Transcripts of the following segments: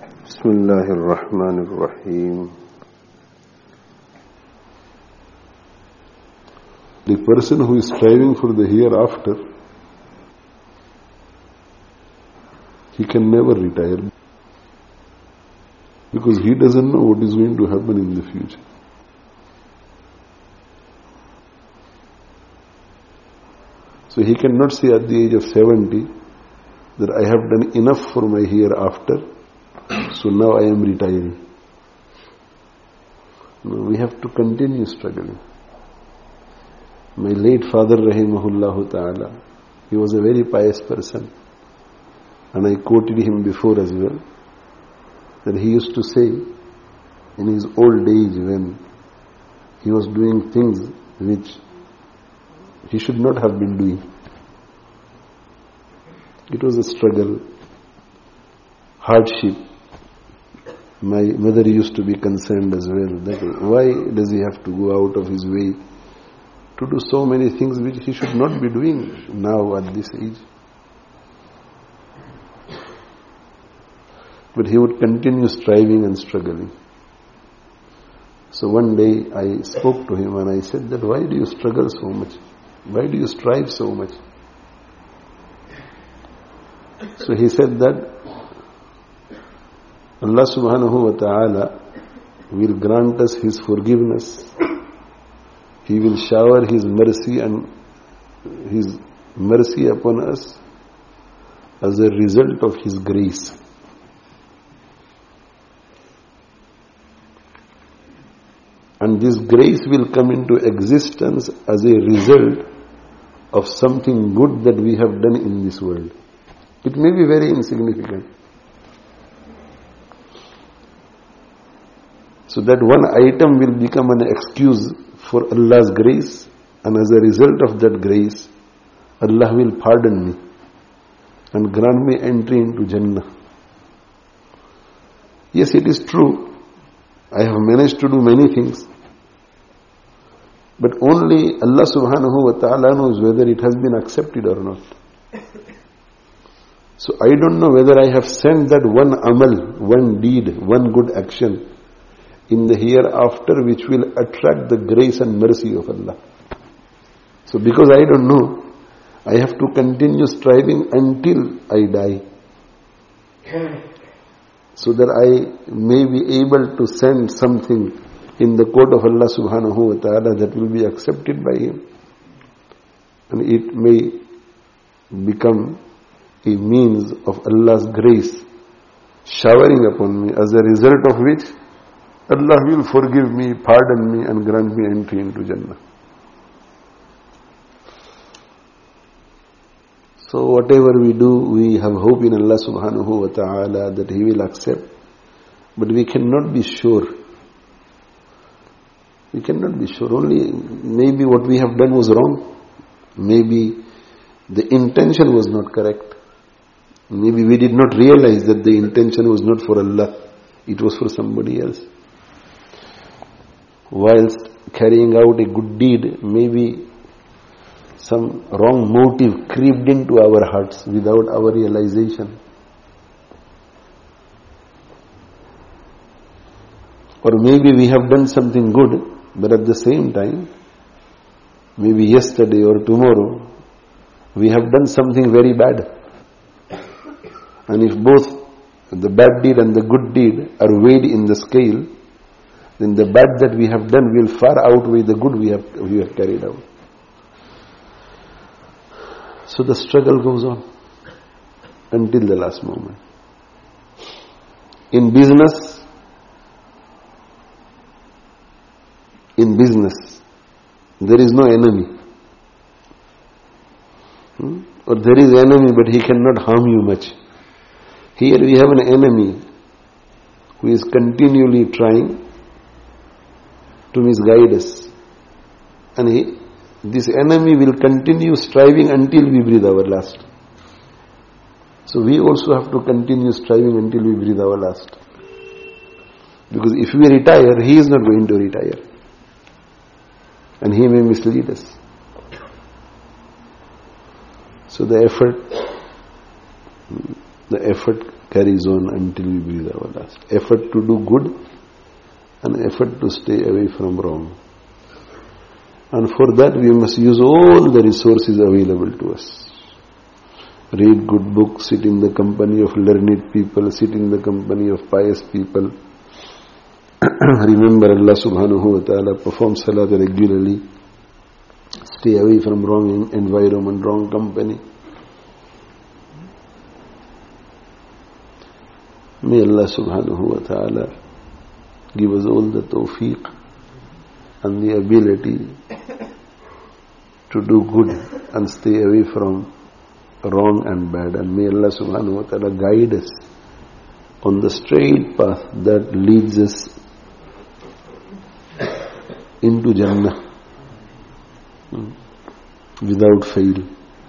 Bismillahir Rahmanir Rahim. The person who is striving for the hereafter, he can never retire because he doesn't know what is going to happen in the future. So he cannot say at the age of 70 that I have done enough for my hereafter, so now I am retiring. No, we have to continue struggling. My late father, rahimahullah ta'ala, he was a very pious person, and I quoted him before as well, that he used to say in his old age when he was doing things which he should not have been doing. It was a struggle, hardship. My mother used to be concerned as well, that why does he have to go out of his way to do so many things which he should not be doing now at this age. But he would continue striving and struggling. So one day I spoke to him and I said that why do you struggle so much? Why do you strive so much? So he said that Allah subhanahu wa ta'ala will grant us His forgiveness. He will shower His mercy and His mercy upon us as a result of His grace. And this grace will come into existence as a result of something good that we have done in this world. It may be very insignificant. So that one item will become an excuse for Allah's grace, and as a result of that grace, Allah will pardon me and grant me entry into Jannah. Yes, it is true. I have managed to do many things. But only Allah subhanahu wa ta'ala knows whether it has been accepted or not. So I don't know whether I have sent that one amal, one deed, one good action in the hereafter which will attract the grace and mercy of Allah. So because I don't know, I have to continue striving until I die, so that I may be able to send something in the court of Allah subhanahu wa ta'ala that will be accepted by Him. And it may become a means of Allah's grace showering upon me, as a result of which Allah will forgive me, pardon me and grant me entry into Jannah. So whatever we do, we have hope in Allah subhanahu wa ta'ala that He will accept. But we cannot be sure. We cannot be sure. Only maybe what we have done was wrong. Maybe the intention was not correct. Maybe we did not realize that the intention was not for Allah. It was for somebody else. Whilst carrying out a good deed, maybe some wrong motive crept into our hearts without our realization. Or maybe we have done something good, but at the same time, maybe yesterday or tomorrow, we have done something very bad. And if both the bad deed and the good deed are weighed in the scale, then the bad that we have done will far outweigh the good we have carried out. So the struggle goes on until the last moment. In business, there is no enemy. Or there is enemy, but he cannot harm you much. Here we have an enemy who is continually trying to misguide us. And this enemy will continue striving until we breathe our last. So we also have to continue striving until we breathe our last. Because if we retire, he is not going to retire. And he may mislead us. So the effort the effort carries on until we breathe our last. Effort to do good and effort to stay away from wrong. And for that we must use all the resources available to us. Read good books, sit in the company of learned people, sit in the company of pious people. Remember Allah subhanahu wa ta'ala, perform salat regularly, stay away from wrong environment, wrong company. May Allah subhanahu wa ta'ala give us all the tawfiq and the ability to do good and stay away from wrong and bad. And may Allah subhanahu wa ta'ala guide us on the straight path that leads us into Jannah without fail.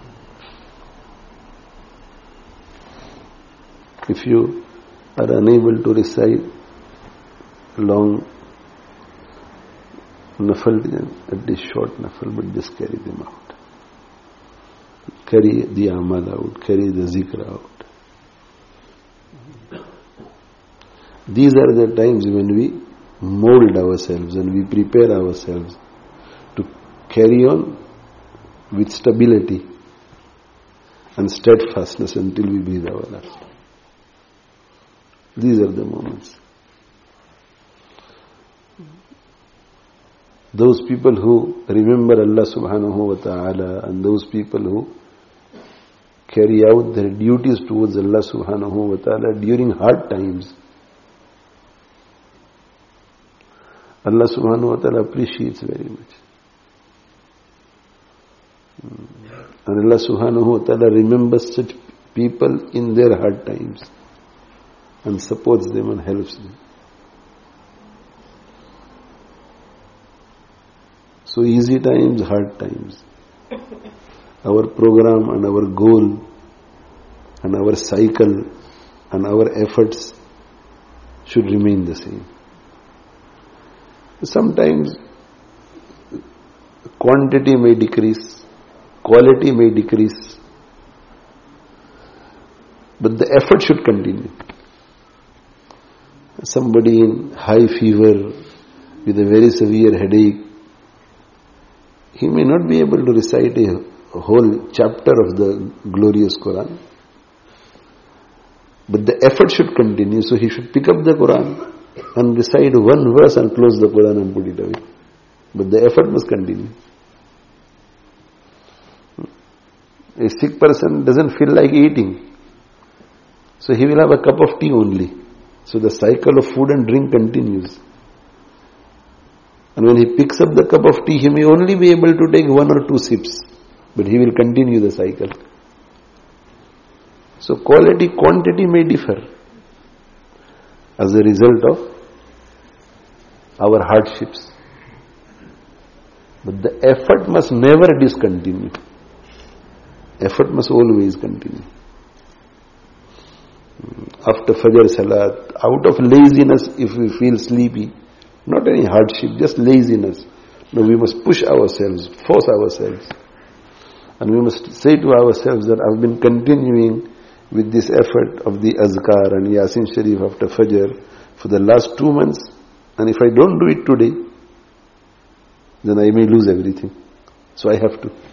If you are unable to recite long nafal, at least short nafal, but just carry them out. Carry the amal out, carry the zikr out. These are the times when we mold ourselves and we prepare ourselves to carry on with stability and steadfastness until we breathe our last. These are the moments. Those people who remember Allah subhanahu wa ta'ala and those people who carry out their duties towards Allah subhanahu wa ta'ala during hard times, Allah subhanahu wa ta'ala appreciates very much. And Allah subhanahu wa ta'ala remembers such people in their hard times and supports them and helps them. So easy times, hard times. Our program and our goal and our cycle and our efforts should remain the same. Sometimes quantity may decrease, quality may decrease, but the effort should continue. Somebody in high fever with a very severe headache, he may not be able to recite a whole chapter of the glorious Quran. But the effort should continue, so he should pick up the Quran and recite one verse and close the Quran and put it away. But the effort must continue. A sick person doesn't feel like eating, so he will have a cup of tea only. So the cycle of food and drink continues. And when he picks up the cup of tea, he may only be able to take 1 or 2 sips, but he will continue the cycle. So quality, quantity may differ as a result of our hardships. But the effort must never discontinue. Effort must always continue. After Fajr Salat, out of laziness, if we feel sleepy, not any hardship, just laziness. No, we must push ourselves, force ourselves. And we must say to ourselves that I've been continuing with this effort of the Azkar and Yasin Sharif after Fajr for the last 2 months, and if I don't do it today, then I may lose everything. So I have to.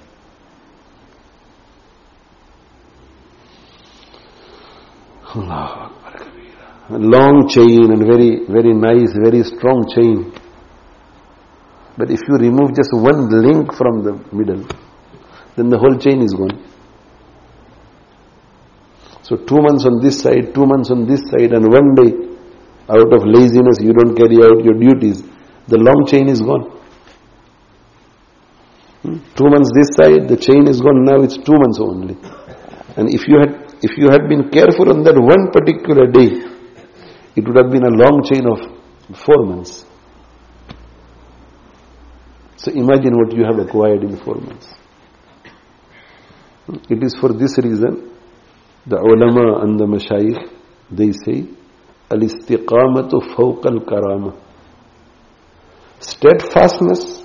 A long chain and very, very nice, very strong chain. But if you remove just one link from the middle, then the whole chain is gone. So 2 months on this side, 2 months on this side, and one day, out of laziness, you don't carry out your duties. The long chain is gone. 2 months this side, the chain is gone. Now it's 2 months only. And if you had been careful on that one particular day, it would have been a long chain of 4 months. So imagine what you have acquired in 4 months. It is for this reason, the ulama and the mashayikh, they say, al-istiqamatu fawqa al-karama. Steadfastness,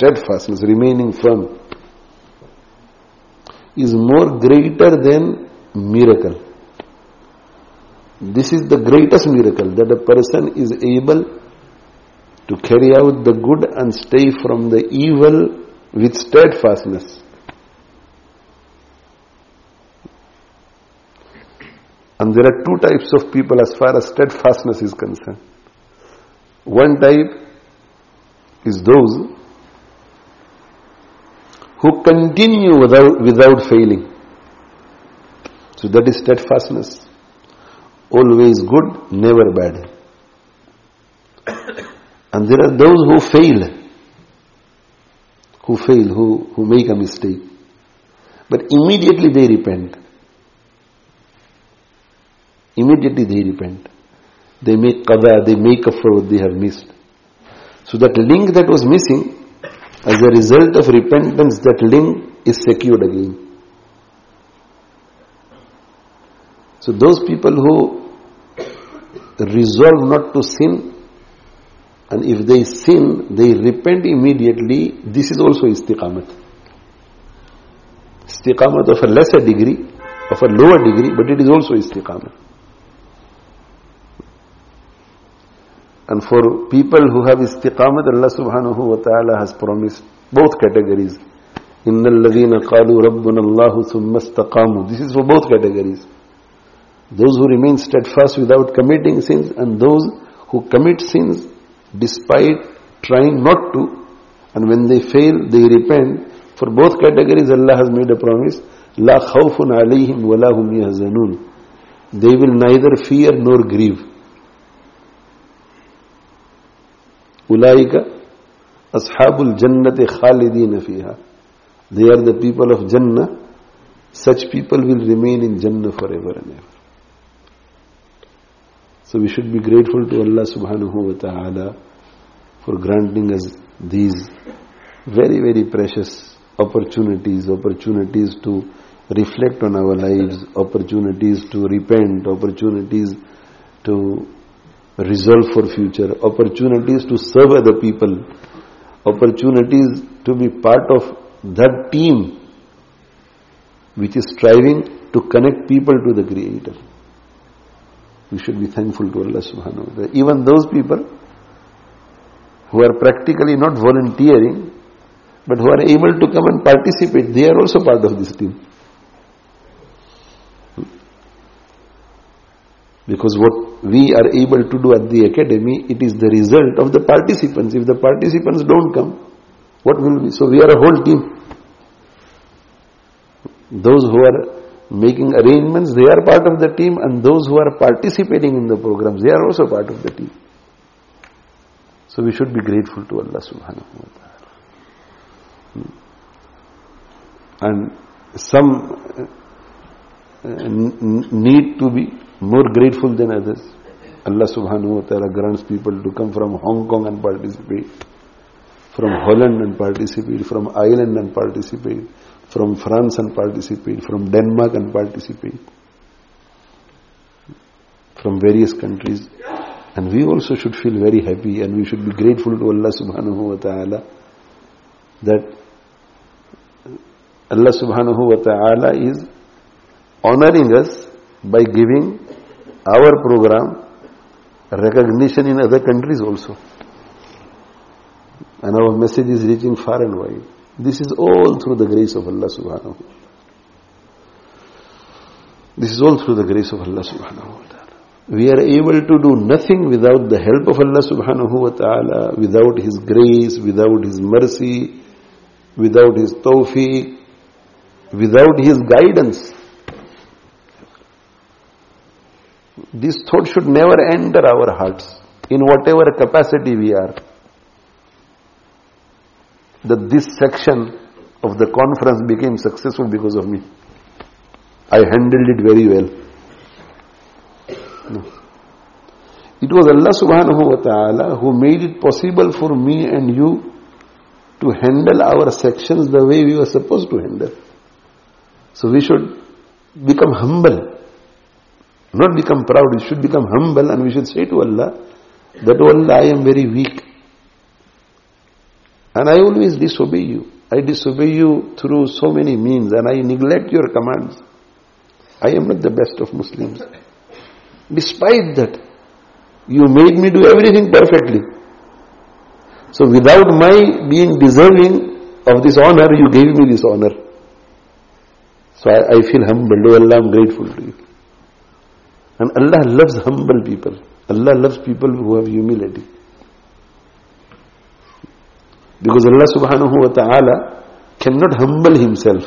remaining firm, is more greater than miracle. This is the greatest miracle, that a person is able to carry out the good and stay from the evil with steadfastness. And there are two types of people as far as steadfastness is concerned. One type is those who continue without failing. So that is steadfastness. Always good, never bad. And there are those who fail, who make a mistake. But immediately they repent. Immediately they repent. They make qada, they make up for what they have missed. So that link that was missing, as a result of repentance, that link is secured again. So those people who resolve not to sin, and if they sin, they repent immediately, this is also istiqamat. Istiqamat of a lesser degree, of a lower degree, but it is also istiqamat. And for people who have istiqamat, Allah subhanahu wa ta'ala has promised both categories. إِنَّ الَّذِينَ قَالُوا رَبُّنَا اللَّهُ ثُمَّ اسْتَقَامُوا. This is for both categories. Those who remain steadfast without committing sins, and those who commit sins despite trying not to, and when they fail, they repent. For both categories, Allah has made a promise. لَا خَوْفٌ عَلَيْهِمْ وَلَا هُمْ يَحْزَنُونَ. They will neither fear nor grieve. أُولَٰئِكَ أَصْحَابُ الْجَنَّةِ خَالِدِينَ فِيهَا. They are the people of Jannah. Such people will remain in Jannah forever and ever. So we should be grateful to Allah subhanahu wa ta'ala for granting us these very, very precious opportunities to reflect on our lives, opportunities to repent, opportunities to resolve for future, opportunities to serve other people, opportunities to be part of that team which is striving to connect people to the Creator. We should be thankful to Allah subhanahu wa ta'ala. Even those people who are practically not volunteering, but who are able to come and participate, they are also part of this team. Because what we are able to do at the academy, it is the result of the participants. If the participants don't come, what will be? So we are a whole team. Those who are making arrangements, they are part of the team, and those who are participating in the programs, they are also part of the team. So we should be grateful to Allah subhanahu wa ta'ala. And some need to be more grateful than others. Allah subhanahu wa ta'ala grants people to come from Hong Kong and participate, from Holland and participate, from Ireland and participate, from France and participate, from Denmark and participate, from various countries. And we also should feel very happy, and we should be grateful to Allah subhanahu wa ta'ala that Allah subhanahu wa ta'ala is honoring us by giving our program recognition in other countries also. And our message is reaching far and wide. This is all through the grace of Allah subhanahu wa ta'ala. This is all through the grace of Allah subhanahu wa ta'ala. We are able to do nothing without the help of Allah subhanahu wa ta'ala, without His grace, without His mercy, without His tawfiq, without His guidance. This thought should never enter our hearts, in whatever capacity we are, that this section of the conference became successful because of me. I handled it very well. No. It was Allah subhanahu wa ta'ala who made it possible for me and you to handle our sections the way we were supposed to handle. So we should become humble. Not become proud, we should become humble, and we should say to Allah that, oh Allah, I am very weak. And I always disobey you. I disobey you through so many means, and I neglect your commands. I am not the best of Muslims. Despite that, you made me do everything perfectly. So without my being deserving of this honor, you gave me this honor. So I feel humbled. Oh Allah, I'm grateful to you. And Allah loves humble people. Allah loves people who have humility. Because Allah subhanahu wa ta'ala cannot humble himself.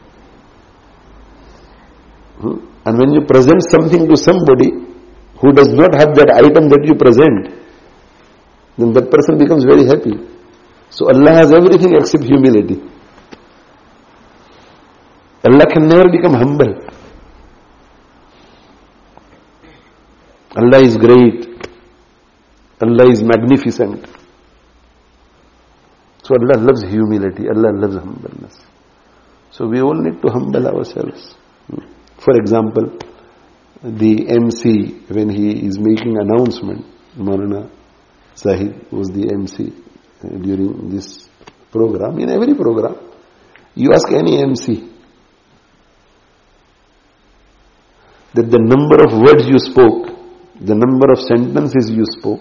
And when you present something to somebody who does not have that item that you present, then that person becomes very happy. So Allah has everything except humility. Allah can never become humble. Allah is great. Allah is magnificent. So Allah loves humility. Allah loves humbleness. So we all need to humble ourselves. For example, the MC, when he is making announcement, Maulana Sahib was the MC during this program. In every program, you ask any MC that the number of words you spoke, the number of sentences you spoke,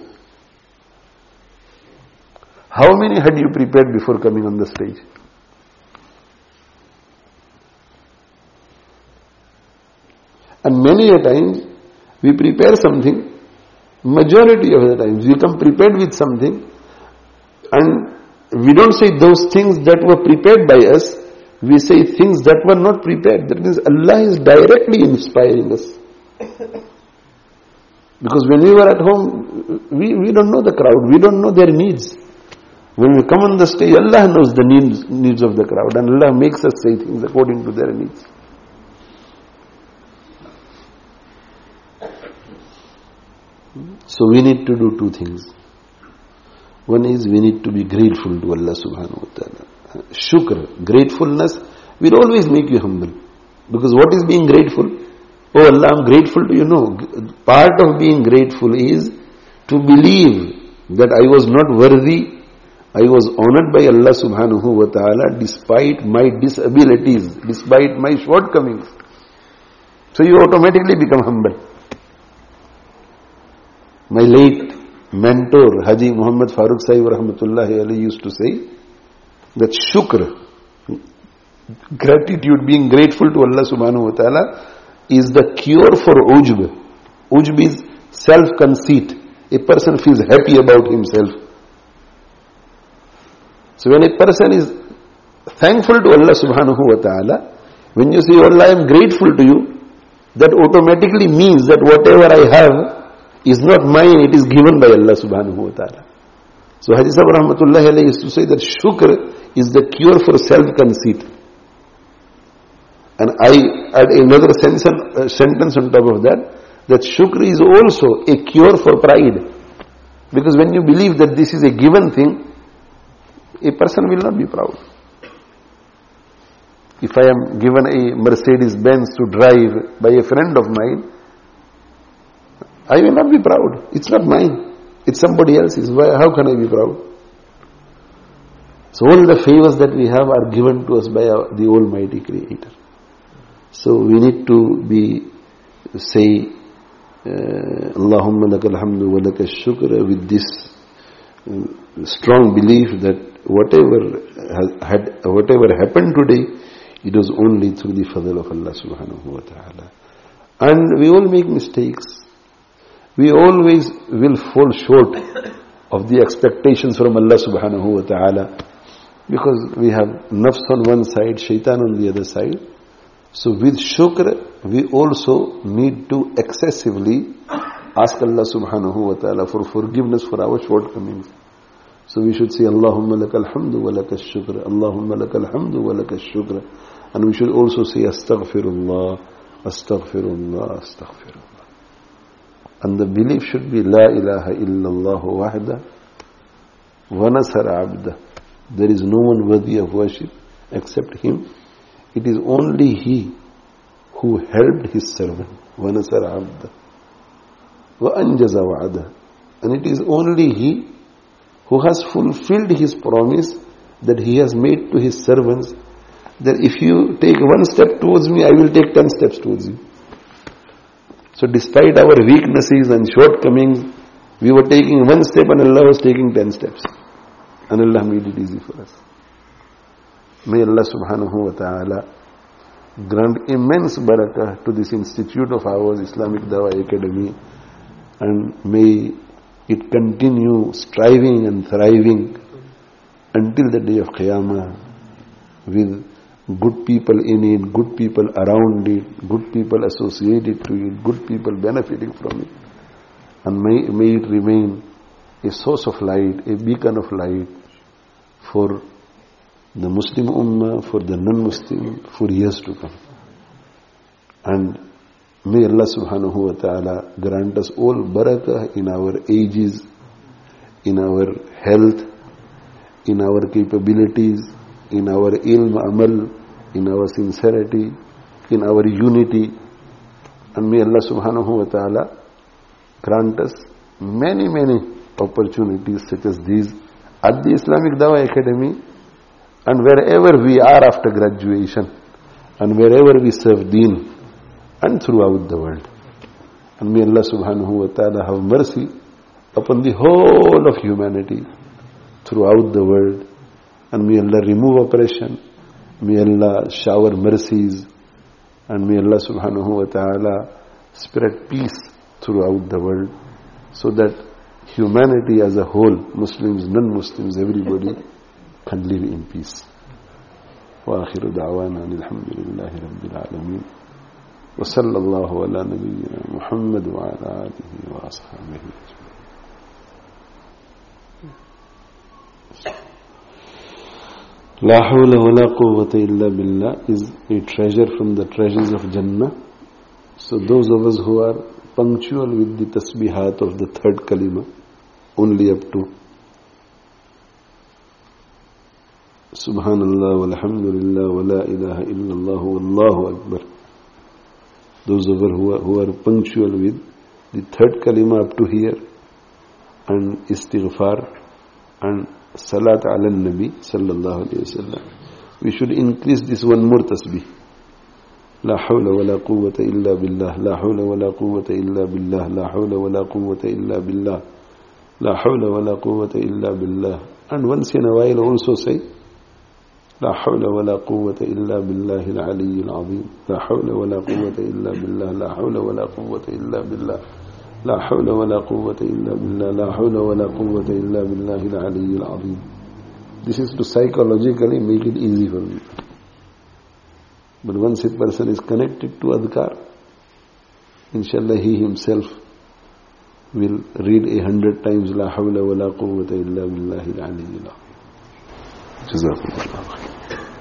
how many had you prepared before coming on the stage? And many a times, we prepare something, majority of the times, we come prepared with something, and we don't say those things that were prepared by us, we say things that were not prepared. That means Allah is directly inspiring us. Because when we were at home, we don't know the crowd, we don't know their needs. When we come on the stage, Allah knows the needs of the crowd, and Allah makes us say things according to their needs. So we need to do two things. One is we need to be grateful to Allah subhanahu wa ta'ala. Shukr, gratefulness will always make you humble. Because what is being grateful? Oh Allah, I'm grateful to you. No, part of being grateful is to believe that I was not worthy, I was honored by Allah subhanahu wa ta'ala despite my disabilities, despite my shortcomings. So you automatically become humble. My late mentor, Haji Muhammad Farooq Sahib rahmatullahi alayhi used to say that shukr, gratitude, being grateful to Allah subhanahu wa ta'ala, is the cure for ujb. Ujb is self-conceit. A person feels happy about himself. So when a person is thankful to Allah subhanahu wa ta'ala, when you say, Allah, I am grateful to you, that automatically means that whatever I have is not mine, it is given by Allah subhanahu wa ta'ala. So Haji Sahib rahmatullahi alayhi used to say that shukr is the cure for self-conceit. And I add another sentence on top of that shukr is also a cure for pride. Because when you believe that this is a given thing, a person will not be proud. If I am given a Mercedes Benz to drive by a friend of mine, I will not be proud. It's not mine. It's somebody else's. How can I be proud? So all the favors that we have are given to us by the Almighty Creator. So we need to say, Allahumma lakal hamdu wa lakal shukr, with this strong belief that whatever happened today, it was only through the fadl of Allah subhanahu wa ta'ala. And we all make mistakes. We always will fall short of the expectations from Allah subhanahu wa ta'ala, because we have nafs on one side, shaitan on the other side. So with shukr, we also need to excessively ask Allah subhanahu wa ta'ala for forgiveness for our shortcomings. So we should say, Allahumma lakal hamdu wa lakal shukr, Allahumma lakal hamdu wa lakal shukr. And we should also say, Astaghfirullah, Astaghfirullah, Astaghfirullah. And the belief should be, La ilaha illallah wahda wa nasara abda. There is no one worthy of worship except Him. It is only He who helped His servant. Wa nasara abda wa anjaza wa'ada. And it is only He who has fulfilled His promise that He has made to His servants, that if you take one step towards me, I will take 10 steps towards you. So despite our weaknesses and shortcomings, we were taking one step and Allah was taking 10 steps. And Allah made it easy for us. May Allah subhanahu wa ta'ala grant immense barakah to this institute of ours, Islamic Dawah Academy, and may it continue striving and thriving until the day of Qiyamah with good people in it, good people around it, good people associated to it, good people benefiting from it. And may it remain a source of light, a beacon of light for the Muslim Ummah, for the non-Muslim, for years to come. And may Allah subhanahu wa ta'ala grant us all barakah in our ages, in our health, in our capabilities, in our ilm amal, in our sincerity, in our unity. And may Allah subhanahu wa ta'ala grant us many, many opportunities such as these at the Islamic Dawah Academy and wherever we are after graduation and wherever we serve Deen and throughout the world. And may Allah subhanahu wa ta'ala have mercy upon the whole of humanity throughout the world. And may Allah remove oppression, may Allah shower mercies, and may Allah subhanahu wa ta'ala spread peace throughout the world so that humanity as a whole, Muslims, non-Muslims, everybody can live in peace. وآخر دعوانا الحمد لله رب العالمين وصلى الله على نبينا محمد وعلى آله وأصحابه أجمعين. La hawla wa la quwwata illa billah is a treasure from the treasures of Jannah. So those of us who are punctual with the tasbihat of the third kalima, only up to Subhanallah walhamdulillah wa la ilaha illallah wallahu akbar. Those of us who are punctual with the third kalima up to here and istighfar and Salat ala Nabi sallallahu alayhi wa sallam, we should increase this one more tasbih. La hawla wa la quwwata illa billah, la hawla wa la quwwata illa billah, la hawla wa la quwwata illa billah, la hawla wa la quwwata illa billah. And once in a while also say, La hawla wa la quwwata illa billahi al-aliyyil azim, la hawla wa la quwwata illa billah, la hawla wa la quwwata illa billah. لا حول ولا قوة إلا بالله لا حول ولا قوة إلا بالله العلي العظيم. This is to psychologically make it easy for me. But once a person is connected to adhkar, inshallah he himself will read 100 times لا حول ولا قوة إلا بالله العلي العظيم. جزاكم الله خير.